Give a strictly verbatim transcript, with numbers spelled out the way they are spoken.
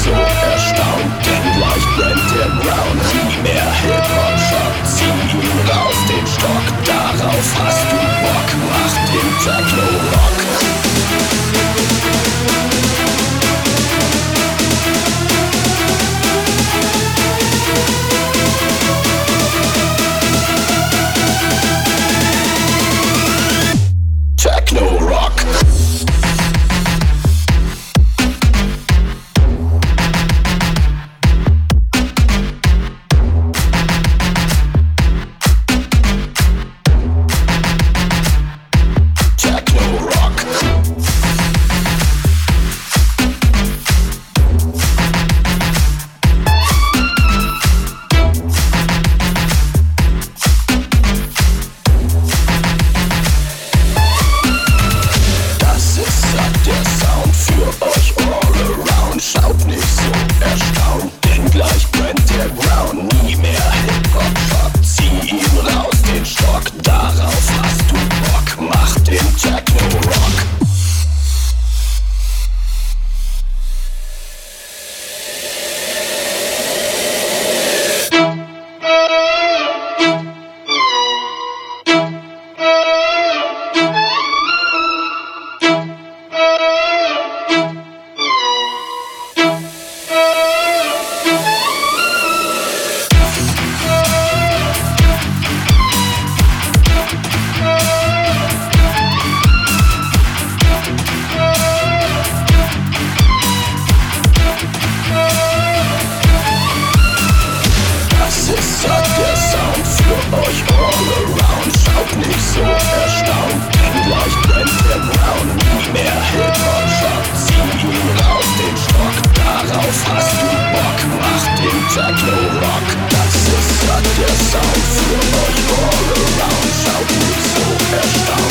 so erstaunt, denn gleich brennt der Ground. Nie mehr Hip-Hop-Shop, zieh ihn raus, den Stock. Darauf hast du Bock, mach den Techno-Rock. Techno-Rock. Techno-Rock, das ist halt der Sound für euch all around. Schaut nicht so erstaunt.